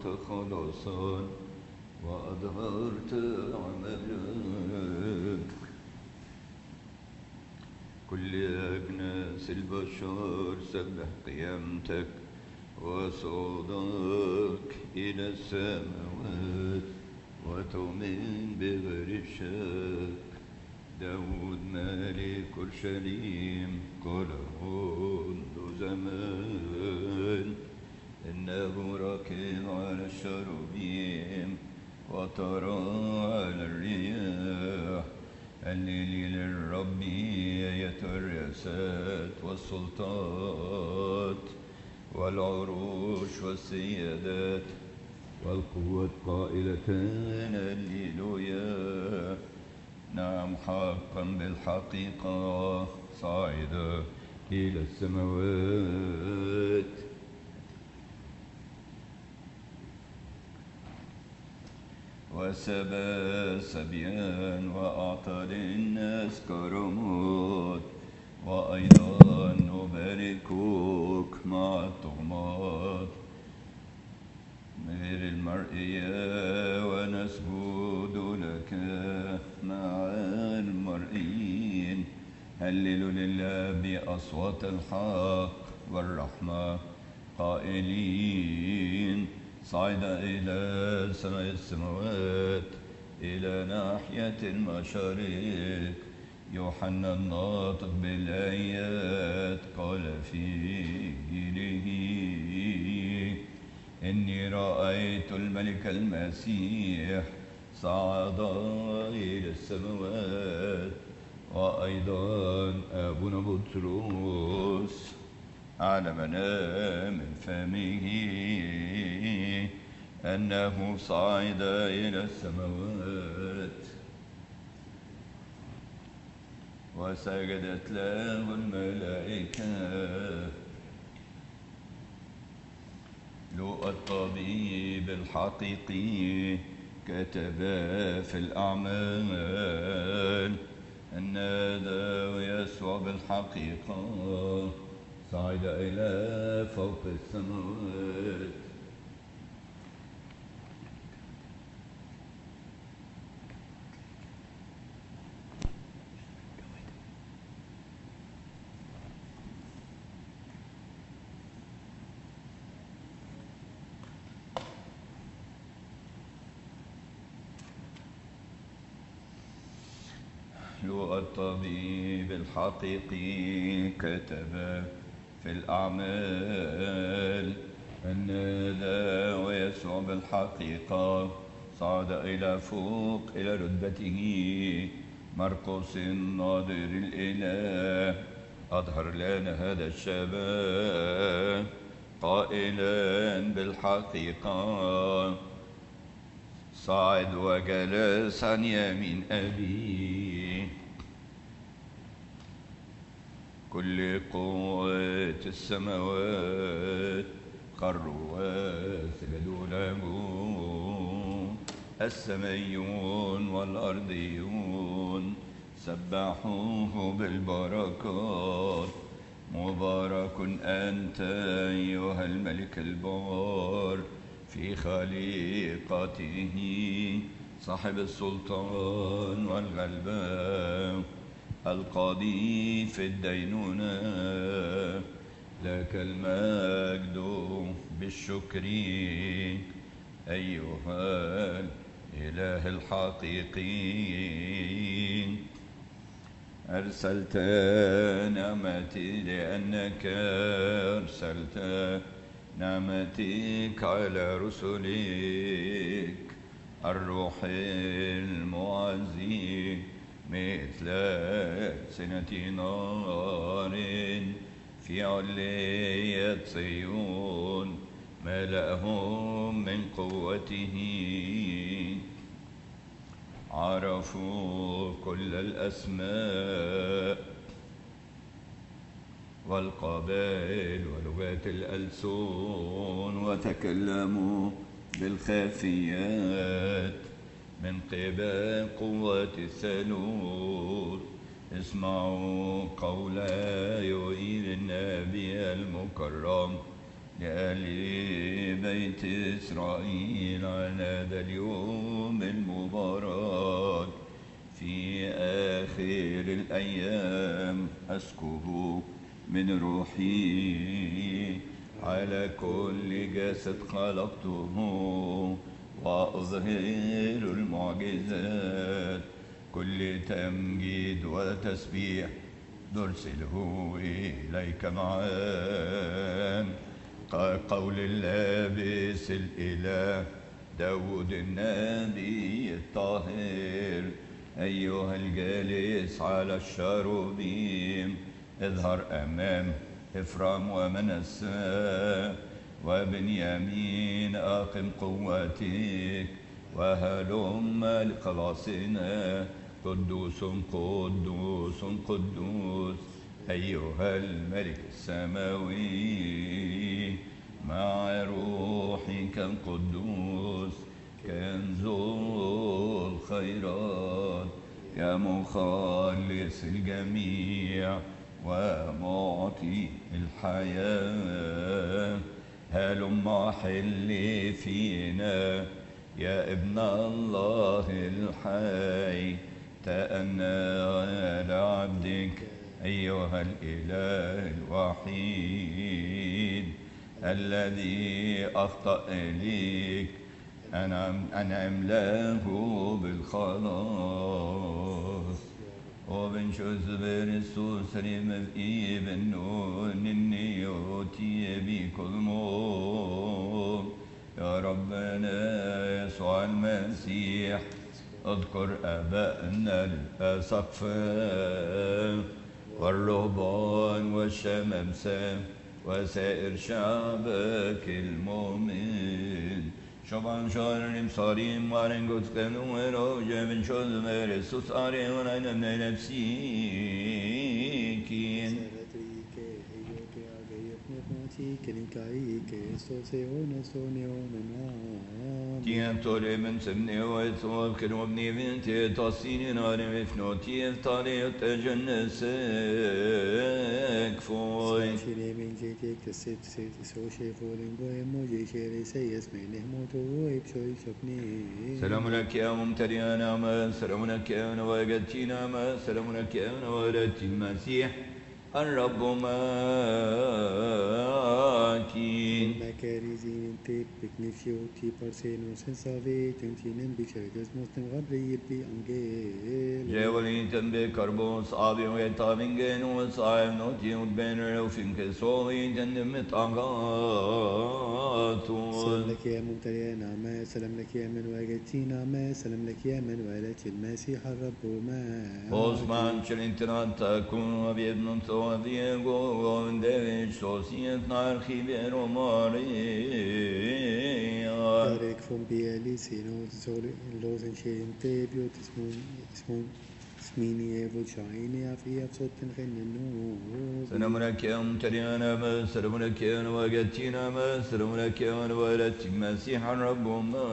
صنعت خلاصا وأظهرت عملك. كل أجناس البشر سبح قيامتك وصعودك إلى السماوات وتؤمن بغير شك. داود ملك أورشليم قال منذ زمان إنه راكب على الشروبيم وطرى على الرياح. هللي للرب أيتها الرياسات والسلطات والعروش والسيادات والقوات قائلتان هللويا. نعم حقا بالحقيقة صاعدا إلى السماوات. وسبى سبيان وأعطى للناس كرامات. وأيضا نباركك مع الطغمات غير المرئية ونسجد لك مع المرئيين. هللوا لله بأصوات الحق والرحمة قائلين صعد إلى سماء السماوات إلى ناحية المشارق. يوحنا الناطق بالآيات قال في إنجيله إني رأيت الملك المسيح صعد إلى السماوات. وأيضا أبونا بطرس أعلمنا من فمه أنه صعد إلى السماوات وسجدت له الملائكة. لوقا الطبيب الحقيقي كتب في الأعمال أن هذا يسوع بالحقيقة صعد إلى فوق السماوات. لوقا الطبيب الحقيقي كتب في الأعمال أن هذا ويسوع بالحقيقة صعد إلى فوق إلى رتبته. مرقس الناظر الإله أظهر لنا هذا الشباب قائلا بالحقيقة صاعد وجلس عن يمين أبيه. كل قوة السماوات خروا وسجدوا له. السمايون والأرضيون سبحوه بالبركات. مبارك أنت أيها الملك البار في خليقته صاحب السلطان والغلبة القاضي في الدينونة. لك المجد بالشكر أيها الإله الحقيقي. أرسلت نعمتي لأنك أرسلت نعمتك على رسلك. الروح المعزي مثل سنة نار في علية صيون ملأهم من قوته. عرفوا كل الأسماء والقبائل ولغات الألسن وتكلموا بالخافيات من قبل قوة الثالوث. اسمعوا قول يوئيل النبي المكرم لآل بيت إسرائيل على هذا اليوم المبارك في آخر الأيام أسكب من روحي على كل جسد خلقته وأظهر المعجزات كل تمجيد وتسبيح نرسله إليك معا قول اللابس الإله داود النبي الطاهر أيها الجالس على الشروبيم اظهر أمام إفرام ومنسى وبنيامين أقم قوتك وهلم لخلاصنا قدوس قدوس قدوس أيها الملك السماوي مع روحك القدوس كنز الخيرات يا مخلص الجميع ومعطي الحياة هلم حل فينا يا ابن الله الحي تأنى على عبدك أيها الإله الوحيد الذي أخطأ إليك أنعم له بالخلاص وبن شزبر السوسر ابن نون النيوتي بكل موت يا ربنا يسوع المسيح اذكر أبائنا الأسقفاء والرهبان والشمامسة وسائر شعبك المؤمن شبان شارم صارم وارنجوت كانوا وروجة من شذ مرسوس أريون أنا من نفسيكين تيانتوري من سمني ويثوب كنوبني بنتي تصيني ناري مفنوتي افتاري تجنسك فوي شيري من جيتك تسيت سوشي فولن بوهمو جيشيري سيس منه موتو ويبشوي شبني سلام لك يا ممتلئ نعمة سلام لك يا نواجدتي نعمة سلام لك يا نوالدتي المسيح الرب معكين مكاريزين تيب بكنفشي وتي بارسينو سنسافي تنتينن بشرجز مستن غبري بي أنجيل جاولي تنبي كربوس آبي ويتابنجين وصايم نوتي وتبينر وفين كسولي تندم متعقاتون سلام لك يا ممتلئ نعمة سلام لك يا من واجدتي نعمة سلام لك يا من والدتي المسيح الرب معك Osman Çelintinan takun vabjednom to vjego vondeveć to sjetnar hibero Maria. Tarek von Bieli Sino Losen Schein Tebio Smini Evo Chaini Afia Sotten Renenu سلام لك يا ممتلئنا ما سلام لك يا وجدتنا ما سلام لك يا ولدت المسيح الرب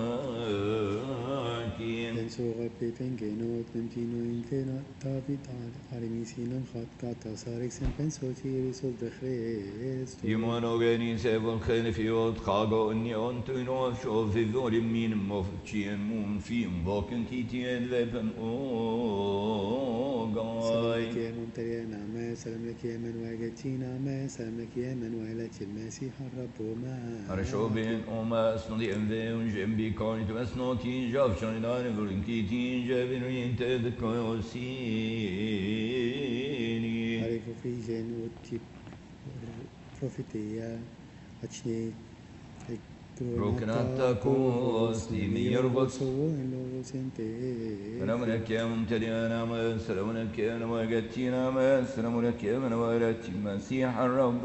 معكين Tensora Pepen Genot Nemtino Intena David Arimisinam Khat Kata Sarek Sem Penso Tiri Sol de Christ يمونو غني سيفون خيل في وقت خاغو اني انتو شوف في ذول مين مفتشين مون فيهم بوكن كيتين لبن سلام لك يا ممتلئ نعمة سلام لك يا من واجدتي نعمة سلام لك يا من والدتي المسيح الرب معك أرشوبين أما أسنودي أمذي ونجنبي كوني تمسنوتي جاب شاندان فرنكيتي جابرين تذكوسيني Arek في جنوتي بروفيتيا أتشني روكناتا كوستي ميربوس سلام لك يا ممتلئنا ما سلام لك يا وجدتنا ما سلام لك يا من ولدت المسيح الرب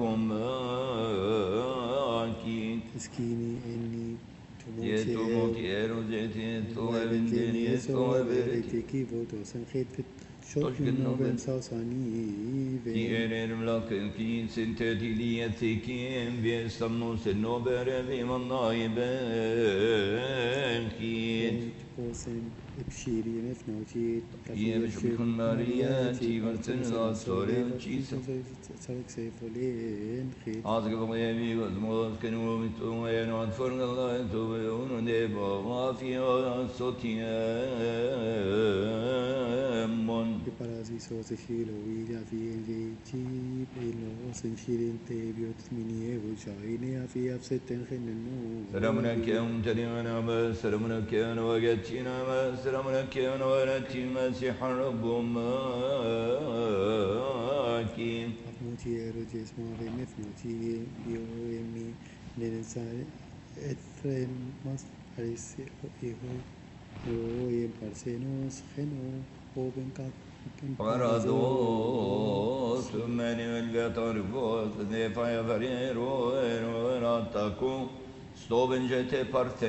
معكين تسكيني إني يتوموك يروزيتي توابندين يتوابرتي كيفو توسن خيط في شوك نوبن ساساني Tierer mlaken kin sinteti lietikin viestamnus nobere viman naiben kin قوسن بشيري مفنوتي بشكل ماريا تيبرتن الأسطوري تشيسا سالك سيفولين خيط عازق بغيبي وزموز كنو متوين وانفرن الله انتوبيون ونبا وافيا صوتيامون ببرازي صوت شيلو ويجا في جيب إلو سنشيرين تيبيوت منيه وجايني في أفستن خن النور سلامنا كيوم تليمنا ما سلامنا كيوم وقتنا ما سلامنا كيوم ورتي مسيح الرب ماكين أفنوتي رجس ماري مفنوتي بيومي لنسال إثرين مس أريسي إيهو روي بارسينوس خنو أوبن كات Parados, meni velgator vos, ne fai avariero, ero attacco, sto vengete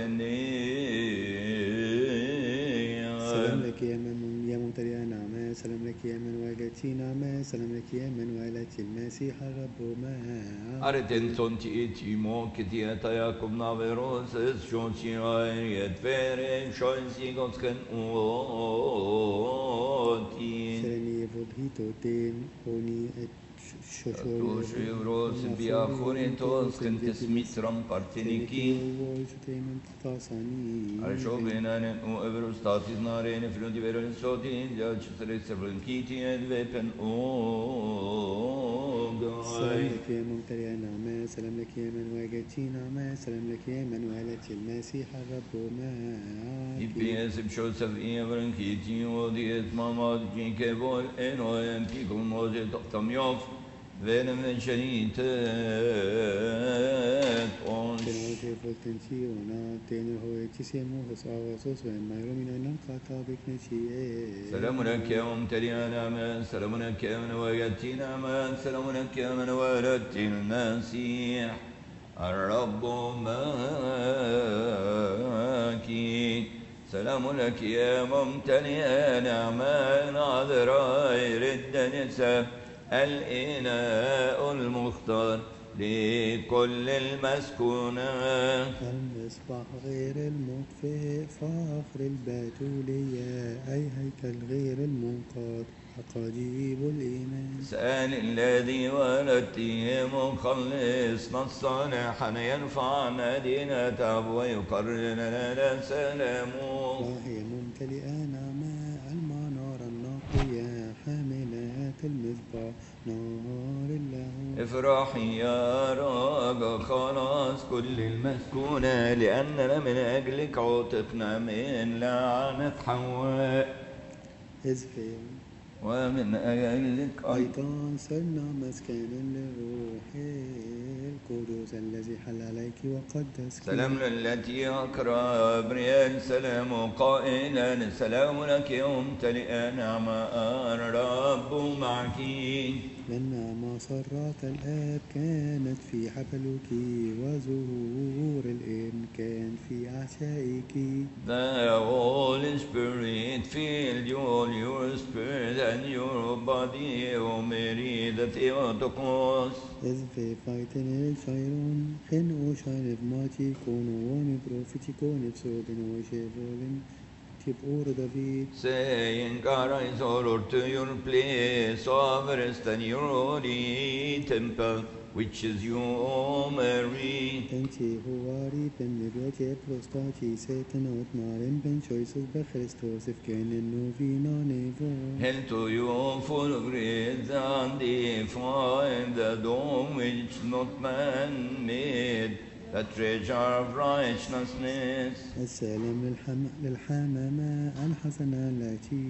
سلام partenia. لك يا ممتلئ نعمة سلام لك يا من والدتي نعمة سلام لك يا من والدتي المسيح الرب معك Arretenton ti mo che ti Jakob naveros, shonci et fere, shonci gotsken otin. سلامي يفضهيتو تين هوني Tuši vros biaforintos, kentis mitram partiniki. Aršovinane u Evrostatis narene frundi veron sotin, ljač srece vlankiti edvepen سلام ogaj. لك يا ممتلئ نعمة سلام لك يا من والدتي نعمة سلام لك يا من والدتي المسيح الرب معك Ipies pšosav i vlankiti odiet mamad kinke vol enoem pikul moze tamjov, venem večeritet ons. Tenemos potenciona, tener hoitisimo, hosawasos, mayromina nankata biknechiye. سلام لك يا ممتلئ نعمة سلام لك يا من وجدت نعمة سلام لك يا من ولدت المسيح الرب معك سلام لك يا ممتلئ نعمة ناظر يرد نساء الإناء المختار لكل المسكونات المصباح غير المطفئ فاخر البتولية أي هيكل غير المنقاد أقاجيب الإيمان سأل الذي ولدته مخلصنا الصالحا يرفع مدينته ويقرر لنا سلامه وهي ممتلئة نعمة المنار النقية حاملات المصباح نار الله افرحي يا راجا خلاص كل المسكونة لأننا من أجلك عتقنا من لعنة حواء إذ في ومن أجلك أيضا أيضا صرنا مسكنا للروح القدس الذي حل عليك وقدسك سلام للتي أقرأ بريال سلام قائلا سلام لك يا ممتلئ نعمة الرب معك لأن مسرات الآب كانت في حفلك وزهور الابن كان في أعشائك The Holy Spirit filled you all your spirit and your body, O Mary, the Theotokos. إذ في فايتن الشيرون خنو شاينف ماتي كونو واني بروفيتي كونف سوبن وشيفولن تيب أور دافيد Saying, arise, O Lord, to your place of rest and your holy temple, which is you, O Mary. تنتي هواري بن نبيوتي بروستاتي سيتنوت مارن بن شويسوس بخريستوس فكان النوفينا نيفو Hail to you, full of grace, and define the dome which not man made, the treasure of righteousness. السلام للحمامة الحسنة التي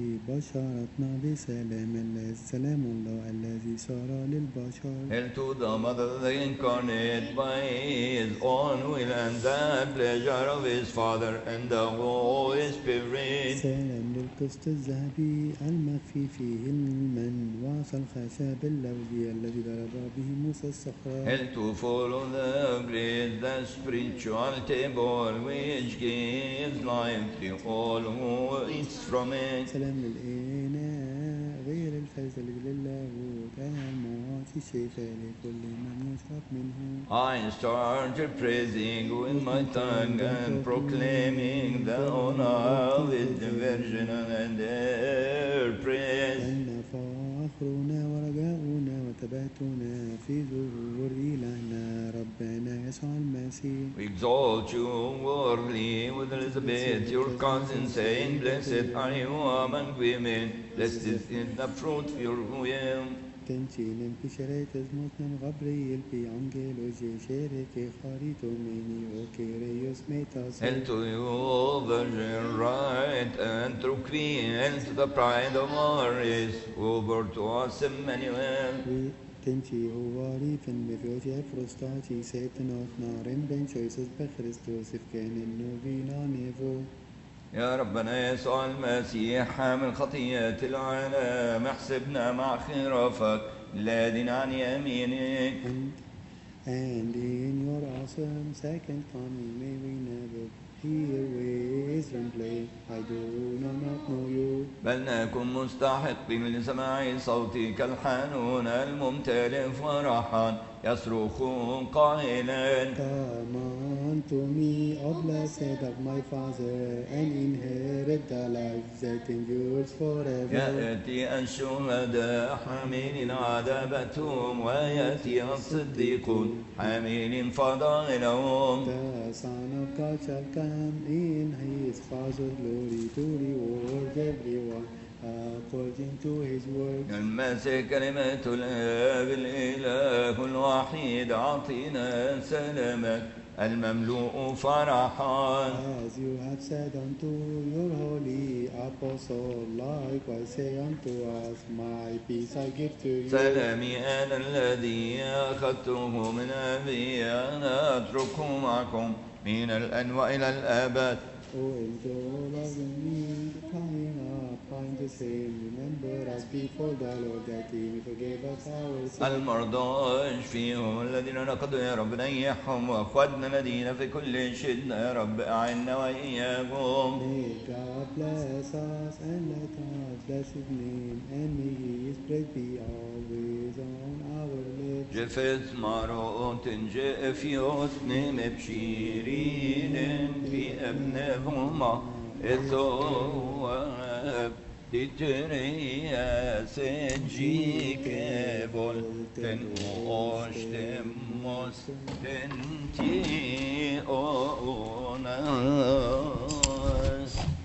بشرتنا بسلام سلام الله الذي صار للبشر Hail to the Mother, the incarnate by his own will and the pleasure of his Father and the Holy Spirit. سلام للقسط الذهبي المخفي فيه المن وعصا الخشب اللوزي الذي ضرب به موسى الصخرة Hail to follow the grace, the spiritual table which gives life to all who eats from it. سلام للإناء غير الفيصل لله المعاش الشفاء لكل من يشرب منه. I started praising with my tongue and proclaiming the honor of the Virgin and their praise. أن فخرنا ورجاؤنا وتباتنا في ظهور إلهنا ربنا يسوع المسيح. We exalt you worthily with Elizabeth, your cousin, saying, Blessed are you among women, blessed is the fruit of your womb. Tencinen pisheretes motnem Gabriel pi angelos jeshereke charitomeni o kereios metas. Hail to you, Virgin, right and true Queen, hail to the pride of our race, over to us Emmanuel. Tenci hovari fen mevioje frostaci setenot naren ben choices be Christos if kenen novina nevo. يا ربنا يسوع المسيح حامل خطية العالم احسبنا مع خرافك الذين عن يمينك. And in your awesome second coming may we never hear wisdom play. I do not know you. بل نكن مستحقين لسماع صوتك الحنون الممتلئ فرحا يصرخ قائلا Come unto me, O blessed of my Father, and inherit the life that endures forever. يأتي الشهداء حاملين عذابتهم ويأتي الصديقون حاملين فضائلهم. The Son of God shall come in his Father's glory to reward everyone according to his work. المسيح كلمة الآب الإله الوحيد أعطينا سلامك المملوء فرحا. As you have said unto your holy apostle, likewise say unto us, my peace I give to you. سلامي أنا الذي أخذته من أبي أنا أتركه معكم من الآن وإلى الأبد. O angel of me, coming up, find the same. Remember us before the Lord, that he may forgive us our sins. المرضى اشفيهم الذين نقضوا يا رب نيحهم وأخواتنا الذين في كل شدة يا رب أعنا وإياهم. May God bless us and let us bless his name, and may his praise be always on our lips. جفت مرات جفيوت مبشرين في ابنهما الثواب تتريا سجيك بولتن واشتموس تنتي اونا